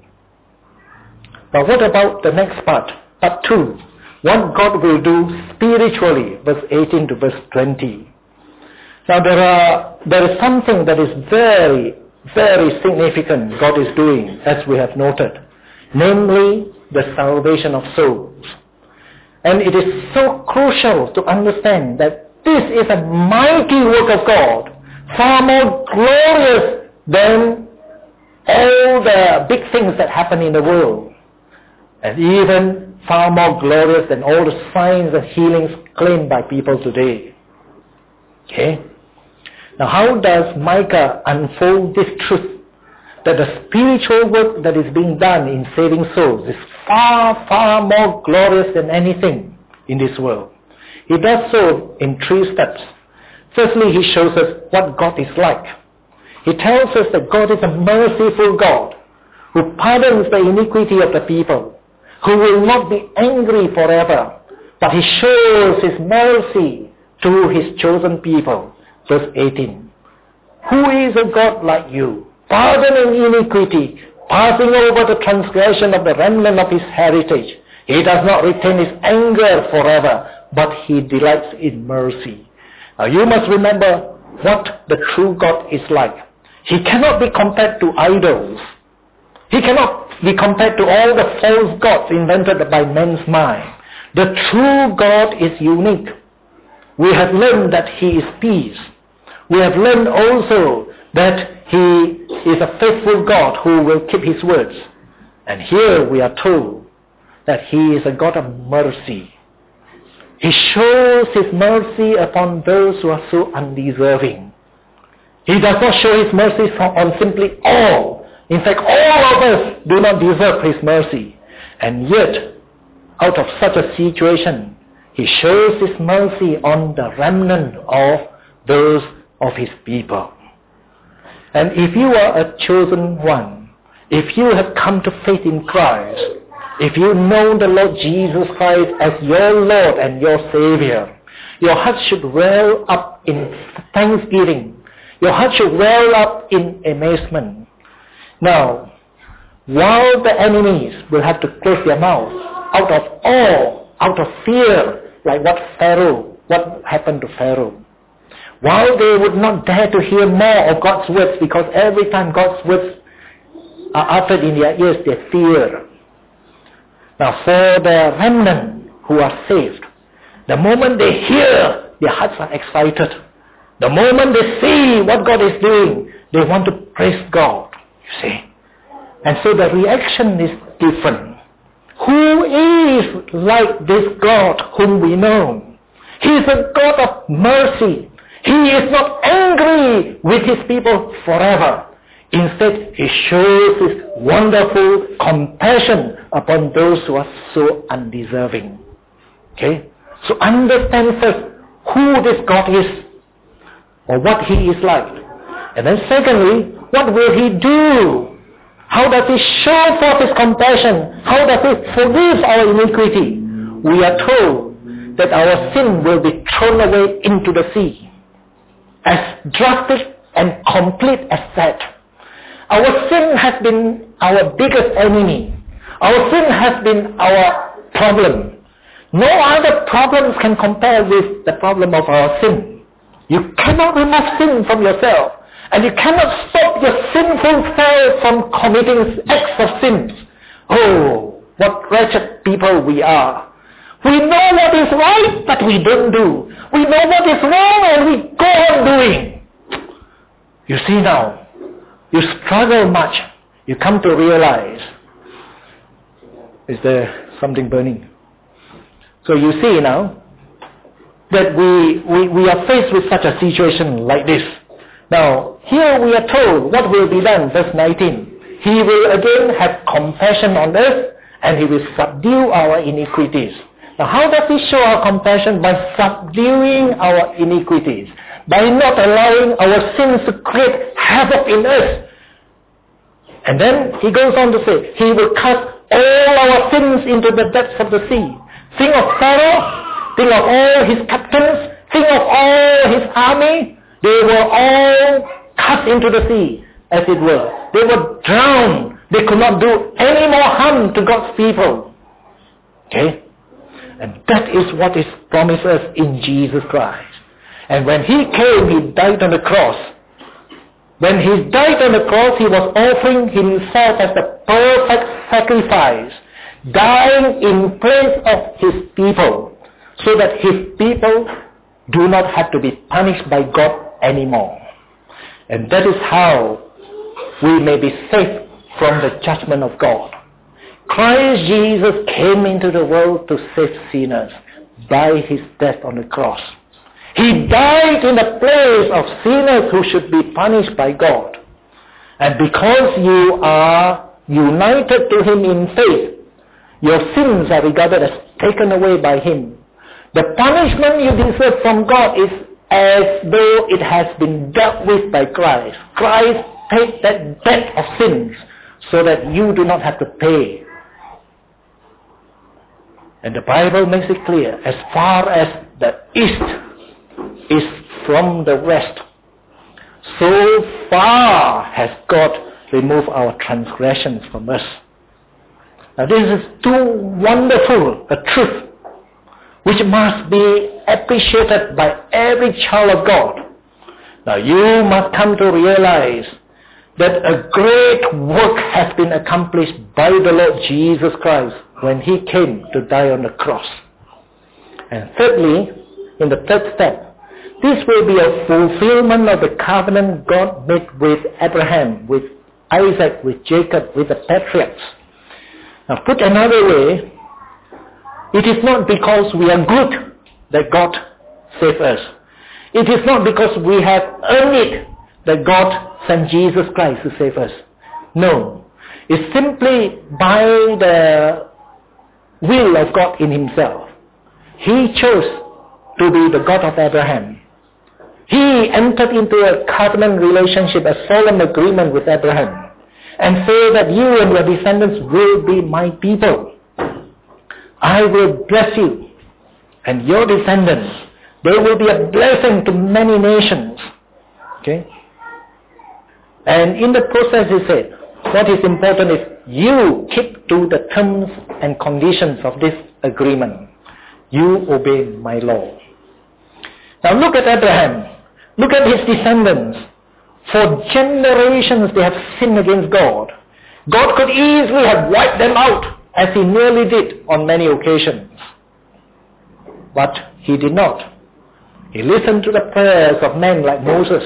But what about the next part? Part two. What God will do spiritually, verse eighteen to verse twenty. Now there are there is something that is very, very significant God is doing, as we have noted. Namely, the salvation of souls. And it is so crucial to understand that this is a mighty work of God, far more glorious than all the big things that happen in the world, and even far more glorious than all the signs and healings claimed by people today. Okay? Now how does Micah unfold this truth? That the spiritual work that is being done in saving souls is far, far more glorious than anything in this world. He does so in three steps. Firstly, he shows us what God is like. He tells us that God is a merciful God who pardons the iniquity of the people, who will not be angry forever, but he shows his mercy to his chosen people. Verse eighteen. Who is a God like you, pardoning iniquity, passing over the transgression of the remnant of his heritage? He does not retain his anger forever, but he delights in mercy. Now you must remember what the true God is like. He cannot be compared to idols. He cannot be compared to all the false gods invented by men's mind. The true God is unique. We have learned that he is peace. We have learned also that he is a faithful God who will keep his words. And here we are told that he is a God of mercy. He shows his mercy upon those who are so undeserving. He does not show his mercy on simply all. In fact, all of us do not deserve his mercy. And yet, out of such a situation, he shows his mercy on the remnant of those of his people. And if you are a chosen one, if you have come to faith in Christ, if you know the Lord Jesus Christ as your Lord and your Savior, your heart should well up in thanksgiving. Your heart should well up in amazement. Now, while the enemies will have to close their mouths out of awe, out of fear, like what Pharaoh, what happened to Pharaoh. while they would not dare to hear more of God's words, because every time God's words are uttered in their ears, they fear. Now for the remnant who are saved, the moment they hear, their hearts are excited. The moment they see what God is doing, they want to praise God, you see. And so the reaction is different. Who is like this God whom we know? He is a God of mercy. He is not angry with his people forever. Instead, he shows his wonderful compassion upon those who are so undeserving. Okay? So understand first who this God is, or what he is like. And then secondly, what will he do? How does he show forth his compassion? How does he forgive our iniquity? We are told that our sin will be thrown away into the sea. As drastic and complete as that. Our sin has been our biggest enemy. Our sin has been our problem. No other problems can compare with the problem of our sin. You cannot remove sin from yourself. And you cannot stop your sinful self from committing acts of sins. Oh, what wretched people we are. We know what is right, but we don't do. We know what is wrong, and we go on doing. You see now, you struggle much. You come to realize, is there something burning? So you see now, that we, we, we are faced with such a situation like this. Now, here we are told what will be done, verse nineteen. He will again have compassion on us, and he will subdue our iniquities. Now, how does he show our compassion? By subduing our iniquities. By not allowing our sins to create havoc in us. And then he goes on to say, he will cast all our sins into the depths of the sea. Think of Pharaoh, think of all his captains, think of all his army. They were all cast into the sea, as it were. They were drowned. They could not do any more harm to God's people. Okay? And that is what is promised us in Jesus Christ. And when he came, he died on the cross. When he died on the cross, he was offering himself as the perfect sacrifice, dying in place of his people, so that his people do not have to be punished by God anymore. And that is how we may be saved from the judgment of God. Christ Jesus came into the world to save sinners by his death on the cross. He died in the place of sinners who should be punished by God. And because you are united to him in faith, your sins are regarded as taken away by him. The punishment you deserve from God is as though it has been dealt with by Christ. Christ paid that debt of sins so that you do not have to pay. And the Bible makes it clear, as far as the east is from the west, so far has God removed our transgressions from us. Now this is too wonderful a truth which must be appreciated by every child of God. Now you must come to realize that a great work has been accomplished by the Lord Jesus Christ when he came to die on the cross. And thirdly, in the third step, this will be a fulfillment of the covenant God made with Abraham, with Isaac, with Jacob, with the patriarchs. Now put another way, it is not because we are good that God saved us. It is not because we have earned it that God sent Jesus Christ to save us. No. It's simply by the will of God in himself. He chose to be the God of Abraham. He entered into a covenant relationship, a solemn agreement with Abraham, and said that you and your descendants will be my people. I will bless you, and your descendants, they will be a blessing to many nations. Okay? And in the process, he said, what is important is you keep to the terms and conditions of this agreement. You obey my law. Now look at Abraham. Look at his descendants. For generations they have sinned against God. God could easily have wiped them out, as he nearly did on many occasions. But he did not. He listened to the prayers of men like Moses.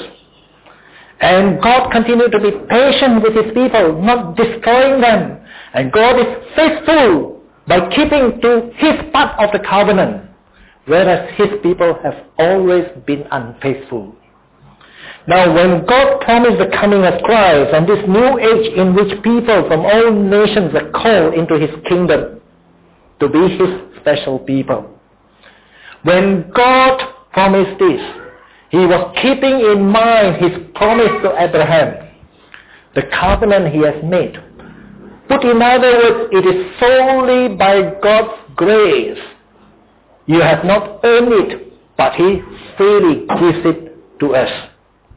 And God continued to be patient with his people, not destroying them. And God is faithful by keeping to his part of the covenant, whereas his people have always been unfaithful. Now when God promised the coming of Christ and this new age in which people from all nations are called into his kingdom to be his special people, when God promised this, he was keeping in mind his promise to Abraham, the covenant he has made. Put in other words, it is solely by God's grace. You have not earned it, but he freely gives it to us.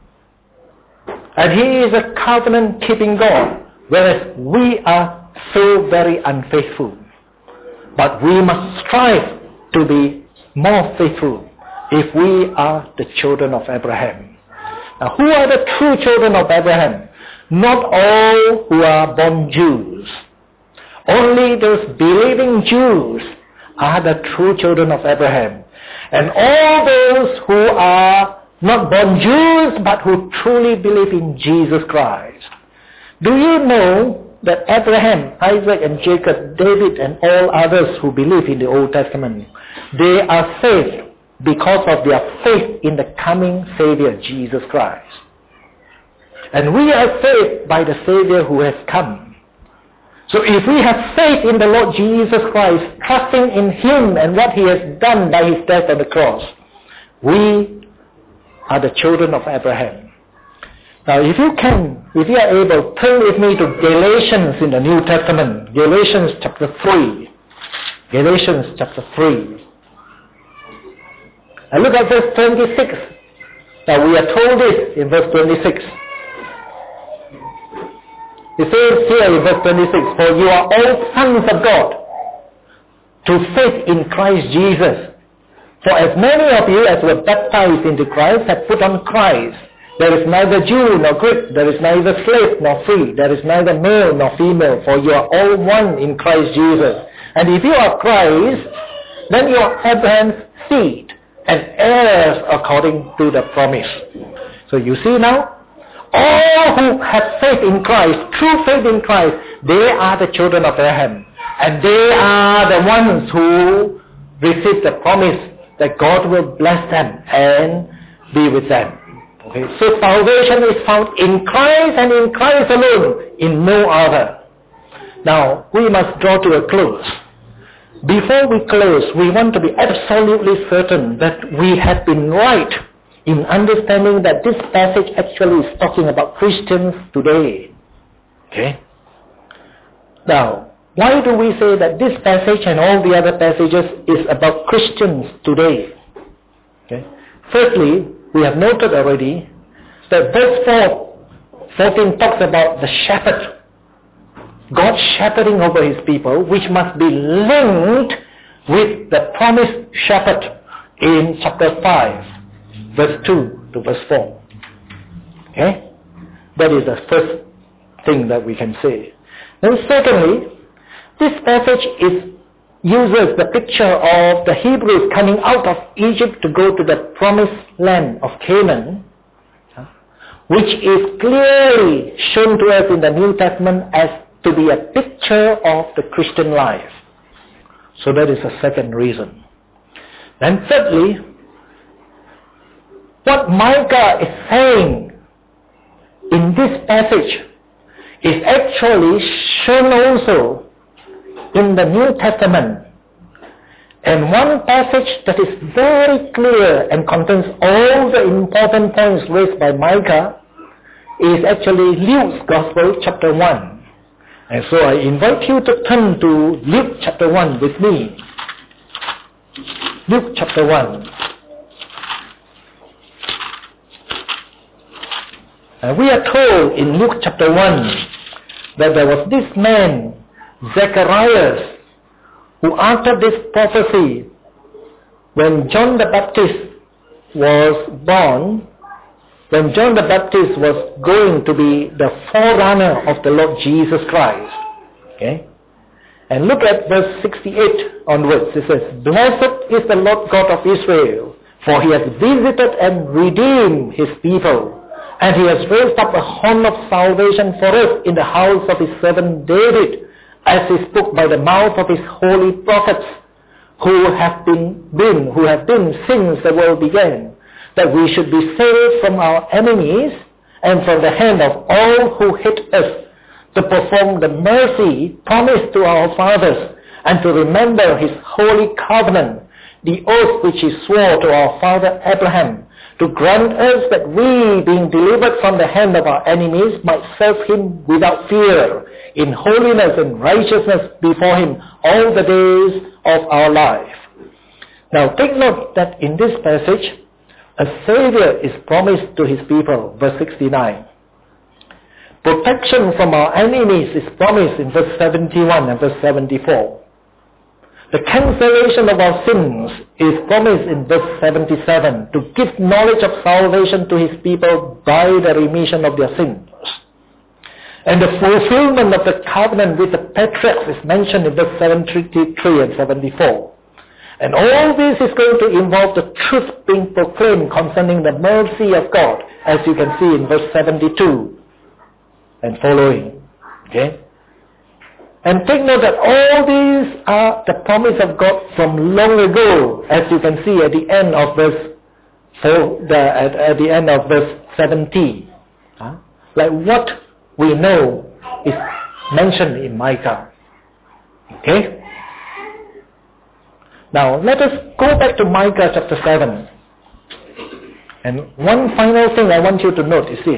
And he is a covenant-keeping God, whereas we are so very unfaithful. But we must strive to be more faithful if we are the children of Abraham. Now, who are the true children of Abraham? Not all who are born Jews. Only those believing Jews are the true children of Abraham. And all those who are not born Jews, but who truly believe in Jesus Christ. Do you know that Abraham, Isaac and Jacob, David and all others who believe in the Old Testament, they are saved because of their faith in the coming Savior, Jesus Christ. And we are saved by the Savior who has come. So if we have faith in the Lord Jesus Christ, trusting in him and what he has done by his death on the cross, we are the children of Abraham. Now if you can, if you are able, turn with me to Galatians in the New Testament. Galatians chapter three. Galatians chapter three. And look at verse twenty-six. Now we are told this in verse twenty-six. It says here in verse twenty-six, for you are all sons of God, through faith in Christ Jesus. For as many of you as were baptized into Christ have put on Christ. There is neither Jew nor Greek, there is neither slave nor free, there is neither male nor female, for you are all one in Christ Jesus. And if you are Christ, then you are Abraham's seed and heirs according to the promise. So you see now, all who have faith in Christ, true faith in Christ, they are the children of Abraham. And they are the ones who receive the promise that God will bless them and be with them. Okay? So salvation is found in Christ and in Christ alone, in no other. Now, we must draw to a close. Before we close, we want to be absolutely certain that we have been right in understanding that this passage actually is talking about Christians today. Okay? Now, why do we say that this passage and all the other passages is about Christians today? Okay. Firstly, we have noted already that verse four, fourteen talks about the shepherd. God shepherding over his people, which must be linked with the promised shepherd in chapter five, verse two to verse four. Okay? That is the first thing that we can say. Then secondly, this passage is, uses the picture of the Hebrews coming out of Egypt to go to the promised land of Canaan, which is clearly shown to us in the New Testament as to be a picture of the Christian life. So that is the second reason. And thirdly, what Micah is saying in this passage is actually shown also in the New Testament. And one passage that is very clear and contains all the important points raised by Micah is actually Luke's Gospel, chapter one. And so I invite you to turn to Luke chapter one with me. Luke chapter one. And we are told in Luke chapter one that there was this man, Zacharias, who uttered this prophecy when John the Baptist was born when John the Baptist was going to be the forerunner of the Lord Jesus Christ. Okay? And look at verse sixty-eight onwards. It says, "Blessed is the Lord God of Israel, for he has visited and redeemed his people. And he has raised up a horn of salvation for us in the house of his servant David, as he spoke by the mouth of his holy prophets, who have been, been, who have been since the world began, that we should be saved from our enemies and from the hand of all who hate us, to perform the mercy promised to our fathers, and to remember his holy covenant, the oath which he swore to our father Abraham, to grant us that we, being delivered from the hand of our enemies, might serve him without fear, in holiness and righteousness before him all the days of our life." Now take note that in this passage, a Savior is promised to his people, verse sixty-nine. Protection from our enemies is promised in verse seventy-one and verse seventy-four. The cancellation of our sins is promised in verse seventy-seven, to give knowledge of salvation to his people by the remission of their sins. And the fulfillment of the covenant with the patriarchs is mentioned in verse seventy-three and seventy-four. And all this is going to involve the truth being proclaimed concerning the mercy of God, as you can see in verse seventy-two and following. Okay? And take note that all these are the promise of God from long ago, as you can see at the end of verse so the, at, at the end of verse seventy. Huh? Like what we know is mentioned in Micah. Okay? Now let us go back to Micah chapter seven. And one final thing I want you to note is this.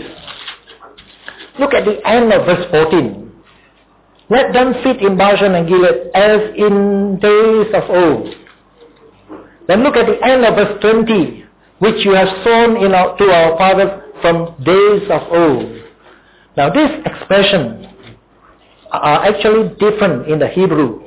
Look at the end of verse fourteen. "Let them feed in Bashan and Gilead as in days of old." Then look at the end of verse twenty, "which you have sown in our, to our fathers from days of old." Now these expressions are actually different in the Hebrew,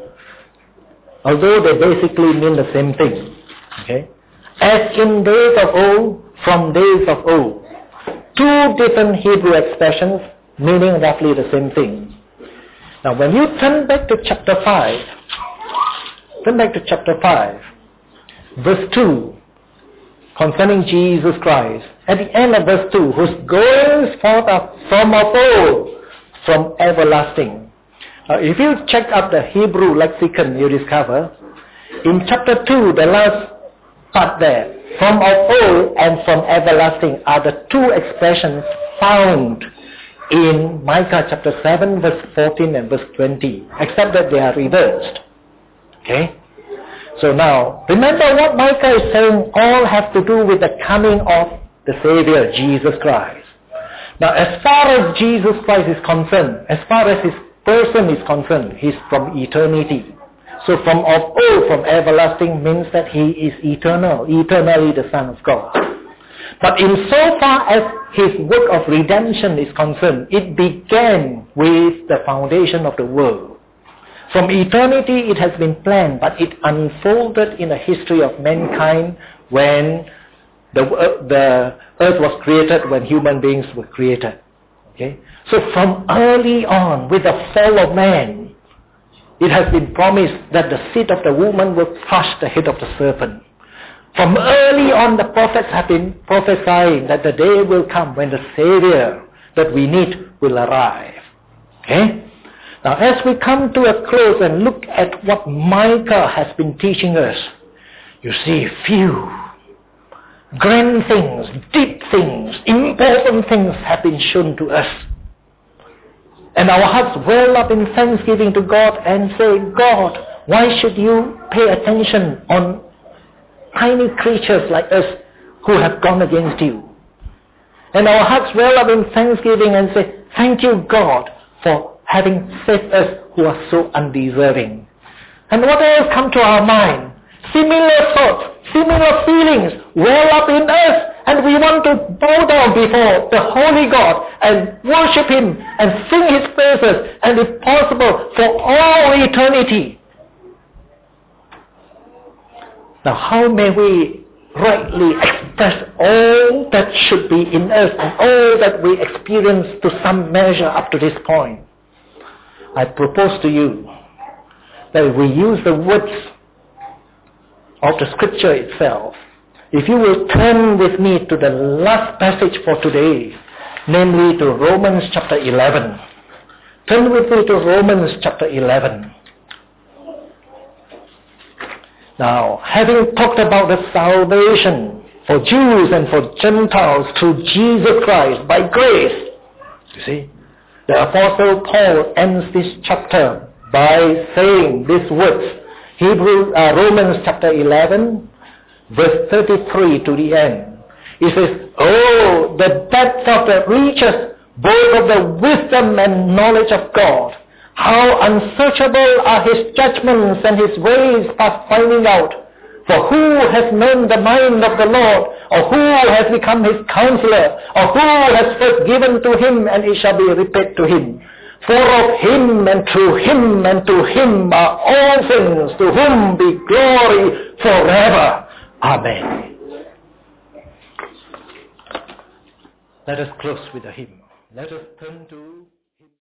although they basically mean the same thing. Okay? As in days of old, from days of old. Two different Hebrew expressions meaning roughly the same thing. Now when you turn back to chapter five, turn back to chapter five, verse two, concerning Jesus Christ, at the end of verse two, "whose goings forth are from of old, from everlasting." Now if you check up the Hebrew lexicon, you discover, in chapter two, the last part there, "from of old" and "from everlasting" are the two expressions found in Micah chapter seven, verse fourteen and verse twenty, except that they are reversed. Okay? So now, remember what Micah is saying all have to do with the coming of the Savior, Jesus Christ. Now as far as Jesus Christ is concerned, as far as his person is concerned, he's from eternity. So from of old, from everlasting, means that he is eternal, eternally the Son of God. But insofar as his work of redemption is concerned, it began with the foundation of the world. From eternity it has been planned, but it unfolded in the history of mankind when the, uh, the earth was created, when human beings were created. Okay? So from early on, with the fall of man, it has been promised that the seed of the woman will crush the head of the serpent. From early on, the prophets have been prophesying that the day will come when the Savior that we need will arrive. Okay? Now, as we come to a close and look at what Micah has been teaching us, you see few grand things, deep things, important things have been shown to us. And our hearts well up in thanksgiving to God and say, "God, why should you pay attention on tiny creatures like us who have gone against you?" And our hearts well up in thanksgiving and say, "Thank you, God, for having saved us who are so undeserving." And what else come to our mind? Similar thoughts, similar feelings well up in us, and we want to bow down before the Holy God and worship Him and sing His praises, and if possible, for all eternity. Now how may we rightly express all that should be in us and all that we experience to some measure up to this point. I propose to you that we use the words of the scripture itself. If you will turn with me to the last passage for today, namely to Romans chapter eleven. Turn with me to Romans chapter eleven. Now, having talked about the salvation for Jews and for Gentiles through Jesus Christ by grace, you see, the Apostle Paul ends this chapter by saying these words. Hebrew, uh, Romans chapter eleven, verse thirty-three to the end. He says, "Oh, the depth of the riches, both of the wisdom and knowledge of God. How unsearchable are his judgments and his ways past finding out. For who has known the mind of the Lord, or who has become his counselor, or who has first given to him, and it shall be repaid to him. For of him, and through him, and to him are all things, to whom be glory forever. Amen." Let us close with a hymn. Let us turn to